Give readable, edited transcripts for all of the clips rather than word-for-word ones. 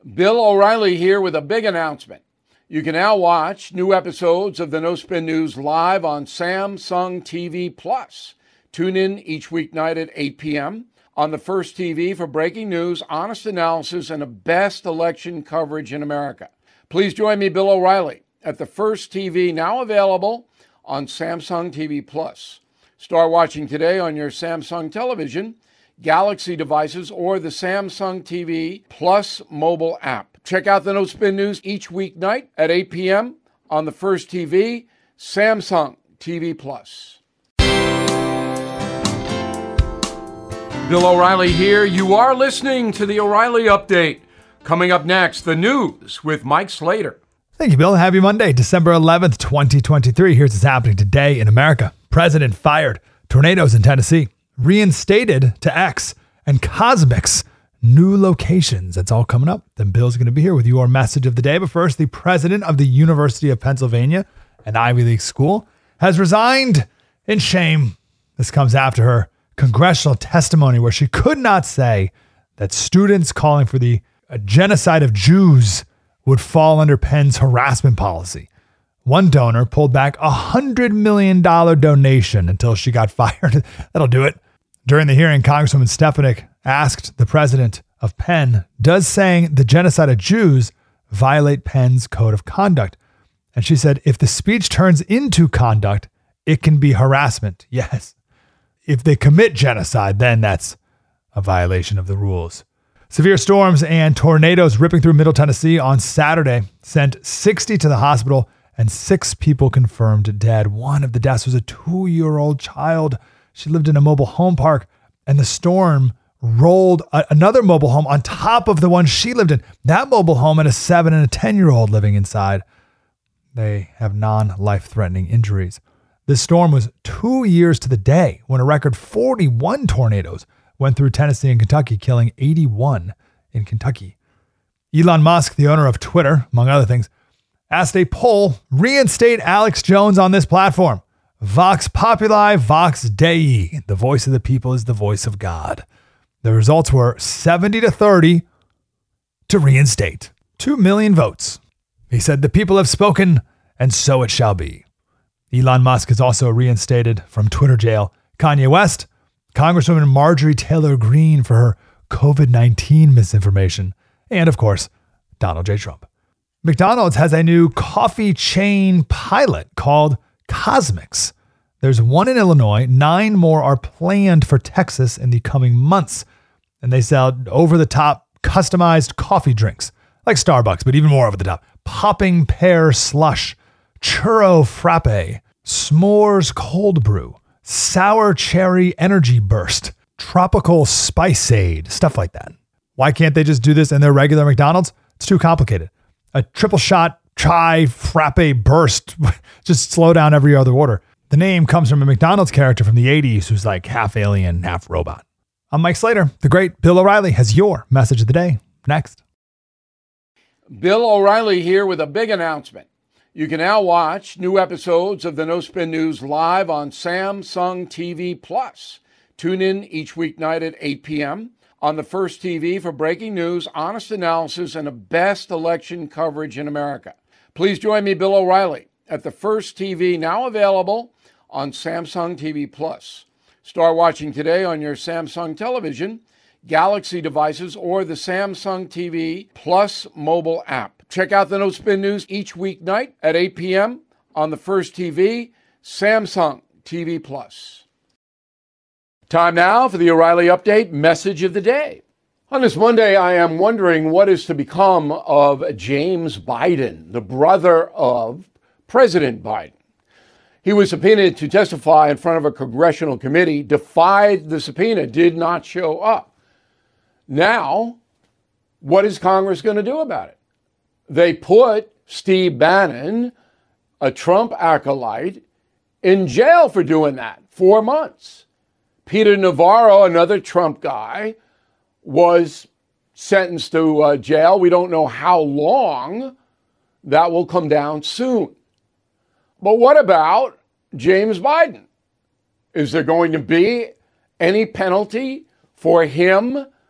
Bill O'Reilly here with a big announcement. You can now watch new episodes of the No Spin News live on Samsung TV Plus. Tune in each weeknight at 8 p.m. on the First TV for breaking news, honest analysis, and the best election coverage in America. Please join me, Bill O'Reilly, at the First TV, now available on Samsung TV Plus. Start watching today on your Samsung television, Galaxy devices, or the Samsung TV Plus mobile app. Check out the No Spin News each weeknight at 8 p.m. on the First TV, Samsung TV Plus. Bill O'Reilly here. You are listening to the O'Reilly Update. Coming up next, the news with Mike Slater. Thank you, Bill. Happy Monday, December 11th, 2023. Here's what's happening today in America. President fired. Tornadoes in Tennessee. Reinstated to X. And Cosmics. New locations. That's all coming up. Then Bill's going to be here with your message of the day. But first, the president of the University of Pennsylvania, an Ivy League school, has resigned in shame. This comes after her congressional testimony where she could not say that students calling for the genocide of Jews would fall under Penn's harassment policy. One donor pulled back a $100 million donation until she got fired. That'll do it. During the hearing, Congresswoman Stefanik asked the president of Penn, does saying the genocide of Jews violate Penn's code of conduct? And she said, if the speech turns into conduct, it can be harassment. Yes. If they commit genocide, then that's a violation of the rules. Severe storms and tornadoes ripping through Middle Tennessee on Saturday sent 60 to the hospital and 6 people confirmed dead. One of the deaths was a 2-year-old child. She lived in a mobile home park, and the storm rolled another mobile home on top of the one she lived in. That mobile home had a 7 and a 10-year-old living inside. They have non-life-threatening injuries. This storm was 2 years to the day when a record 41 tornadoes went through Tennessee and Kentucky, killing 81 in Kentucky. Elon Musk, the owner of Twitter, among other things, asked a poll, reinstate Alex Jones on this platform. Vox Populi, Vox Dei. The voice of the people is the voice of God. The results were 70-30 to reinstate. 2 million votes. He said, the people have spoken, and so it shall be. Elon Musk is also reinstated from Twitter jail. Kanye West, Congresswoman Marjorie Taylor Greene for her COVID-19 misinformation, and of course, Donald J. Trump. McDonald's has a new coffee chain pilot called Cosmics. There's one in Illinois. 9 more are planned for Texas in the coming months. And they sell over-the-top customized coffee drinks, like Starbucks, but even more over-the-top. Popping pear slush, churro frappe, s'mores cold brew, sour cherry energy burst, tropical spiceade, stuff like that. Why can't they just do this in their regular McDonald's? It's too complicated. A triple shot chai frappe burst. Just slow down every other order. The name comes from a McDonald's character from the 80s who's like half alien, half robot. I'm Mike Slater. The great Bill O'Reilly has your message of the day. Next. Bill O'Reilly here with a big announcement. You can now watch new episodes of the No Spin News live on Samsung TV Plus. Tune in each weeknight at 8 p.m. on the First TV for breaking news, honest analysis, and the best election coverage in America. Please join me, Bill O'Reilly, at the First TV, now available on Samsung TV Plus. Start watching today on your Samsung television, Galaxy devices, or the Samsung TV Plus mobile app. Check out the No Spin News each weeknight at 8 p.m. on the First TV, Samsung TV Plus. Time now for the O'Reilly Update message of the day. On this Monday, I am wondering what is to become of James Biden, the brother of President Biden. He was subpoenaed to testify in front of a congressional committee, defied the subpoena, did not show up. Now, what is Congress going to do about it? They put Steve Bannon, a Trump acolyte, in jail for doing that, 4 months. Peter Navarro, another Trump guy, was sentenced to jail. We don't know how long. That will come down soon. But what about James Biden? Is there going to be any penalty for him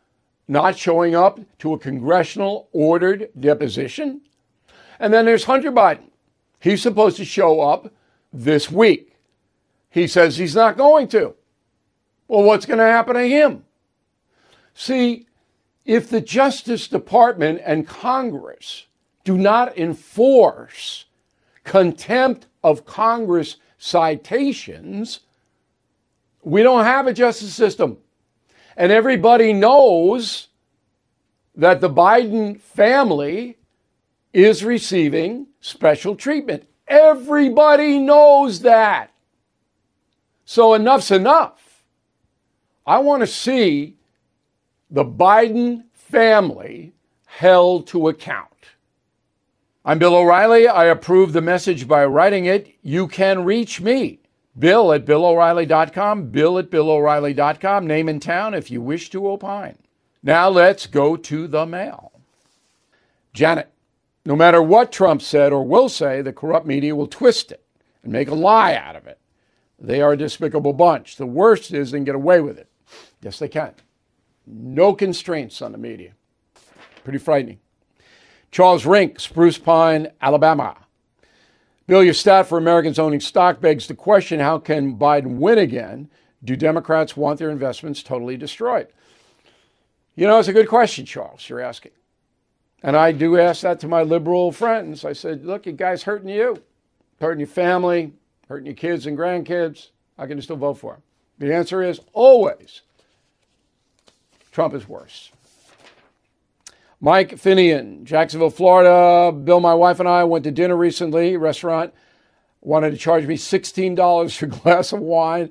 not showing up to a congressional ordered deposition. And then there's Hunter Biden. He's supposed to show up this week. He says he's not going to. Well, what's going to happen to him? See, if the Justice Department and Congress do not enforce contempt of Congress citations, we don't have a justice system. And everybody knows that the Biden family is receiving special treatment. Everybody knows that. So enough's enough. I want to see the Biden family held to account. I'm Bill O'Reilly. I approve the message by writing it. You can reach me, Bill at BillO'Reilly.com, Bill at BillO'Reilly.com, name and town if you wish to opine. Now let's go to the mail. Janet, no matter what Trump said or will say, the corrupt media will twist it and make a lie out of it. They are a despicable bunch. The worst is they can get away with it. Yes, they can. No constraints on the media. Pretty frightening. Charles Rink, Spruce Pine, Alabama. Bill, your stat for Americans owning stock begs the question, how can Biden win again? Do Democrats want their investments totally destroyed? You know, it's a good question, Charles, you're asking. And I do ask that to my liberal friends. I said, look, you guys hurting you, hurting your family, hurting your kids and grandkids. How can you still vote for him? The answer is always Trump is worse. Mike Finian, Jacksonville, Florida. Bill, my wife and I went to dinner recently. Restaurant wanted to charge me $16 for a glass of wine.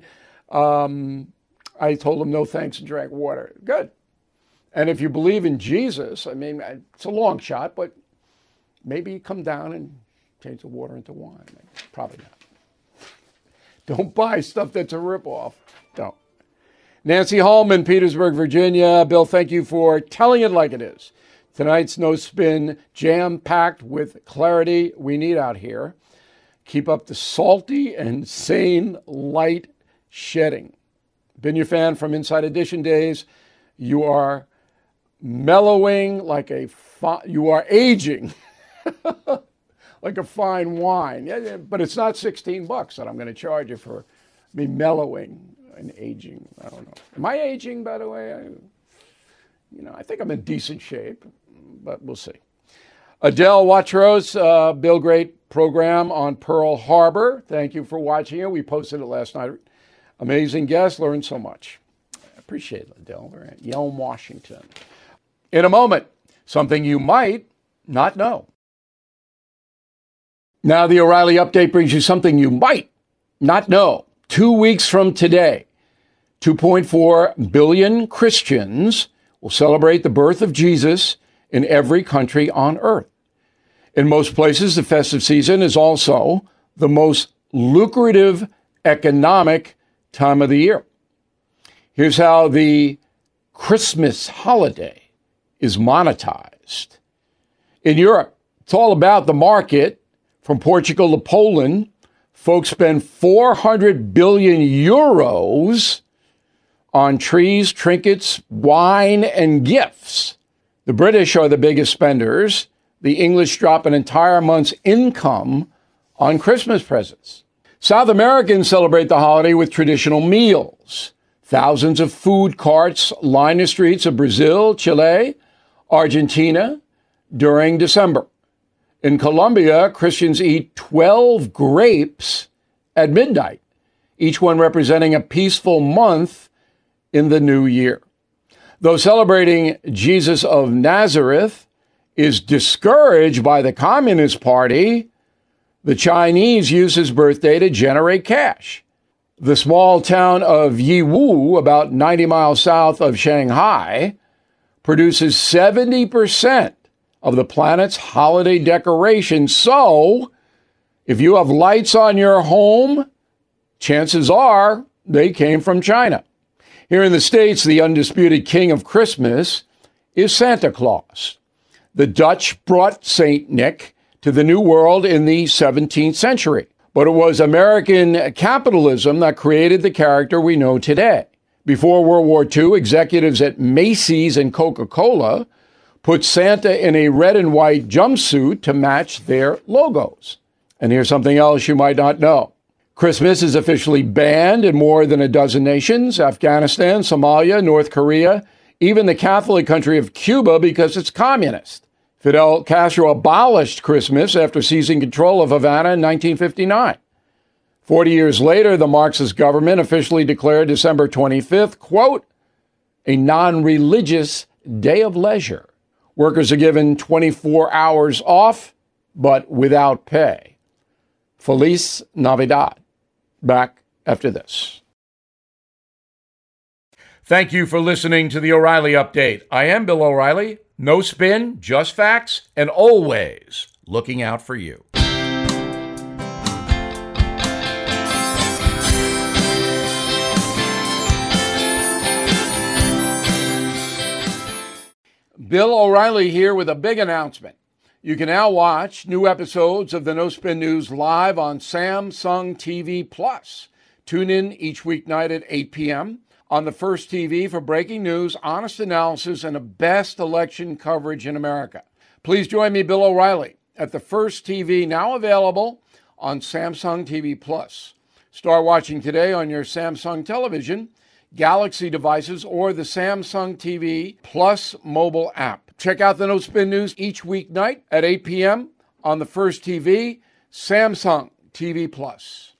I told them no thanks and drank water. Good. And if you believe in Jesus, I mean, it's a long shot, but maybe come down and change the water into wine. Probably not. Don't buy stuff that's a ripoff. Don't. Nancy Hallman, Petersburg, Virginia. Bill, thank you for telling it like it is. Tonight's No Spin, jam-packed with clarity we need out here. Keep up the salty and sane light shedding. Been your fan from Inside Edition days. You are mellowing like you are aging like a fine wine. Yeah, but it's not $16 that I'm going to charge you for me mellowing and aging. I don't know. Am I aging, by the way? I think I'm in decent shape, but we'll see. Adele Watros, Bill, great program on Pearl Harbor. Thank you for watching it. We posted it last night. Amazing guest, learned so much. I appreciate it, Adele. We're at Yelm, Washington. In a moment, something you might not know. Now the O'Reilly Update brings you something you might not know. 2 weeks from today, 2.4 billion Christians will celebrate the birth of Jesus in every country on earth. In most places, the festive season is also the most lucrative economic time of the year. Here's how the Christmas holiday is monetized. In Europe, it's all about the market. From Portugal to Poland, folks spend 400 billion euros on trees, trinkets, wine, and gifts. The British are the biggest spenders. The English drop an entire month's income on Christmas presents. South Americans celebrate the holiday with traditional meals. Thousands of food carts line the streets of Brazil, Chile, Argentina during December. In Colombia, Christians eat 12 grapes at midnight, each one representing a peaceful month in the new year. Though celebrating Jesus of Nazareth is discouraged by the Communist Party, the Chinese use his birthday to generate cash. The small town of Yiwu, about 90 miles south of Shanghai, produces 70% of the planet's holiday decorations. So, if you have lights on your home, chances are they came from China. Here in the States, the undisputed king of Christmas is Santa Claus. The Dutch brought Saint Nick to the New World in the 17th century. But it was American capitalism that created the character we know today. Before World War II, executives at Macy's and Coca-Cola put Santa in a red and white jumpsuit to match their logos. And here's something else you might not know. Christmas is officially banned in more than a dozen nations: Afghanistan, Somalia, North Korea, even the Catholic country of Cuba because it's communist. Fidel Castro abolished Christmas after seizing control of Havana in 1959. 40 years later, the Marxist government officially declared December 25th, quote, a non-religious day of leisure. Workers are given 24 hours off, but without pay. Feliz Navidad. Back after this. Thank you for listening to the O'Reilly Update. I am Bill O'Reilly. No spin, just facts, and always looking out for you. Bill O'Reilly here with a big announcement. You can now watch new episodes of the No Spin News live on Samsung TV Plus. Tune in each weeknight at 8 p.m. on the First TV for breaking news, honest analysis, and the best election coverage in America. Please join me, Bill O'Reilly, at the First TV, now available on Samsung TV Plus. Start watching today on your Samsung television, Galaxy devices, or the Samsung TV Plus mobile app. Check out the No Spin News each weeknight at 8 p.m. on the First TV, Samsung TV Plus.